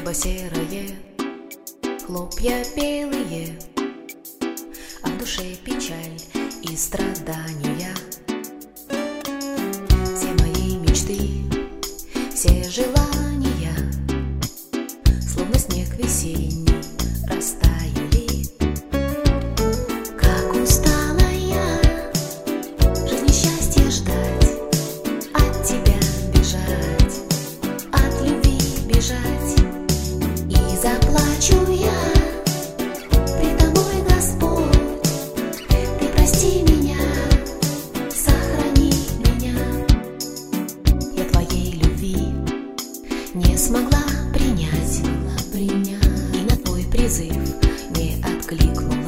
Небо серое, хлопья белые, а в душе печаль и страдания. Все мои мечты, все желания, словно снег весенний, растаяли. Как устала я жизни счастья ждать, от тебя бежать, от любви бежать. И заплачу я предо мной, Господь, Ты прости меня, сохрани меня. Я Твоей любви не смогла принять, и на Твой призыв не откликнулась.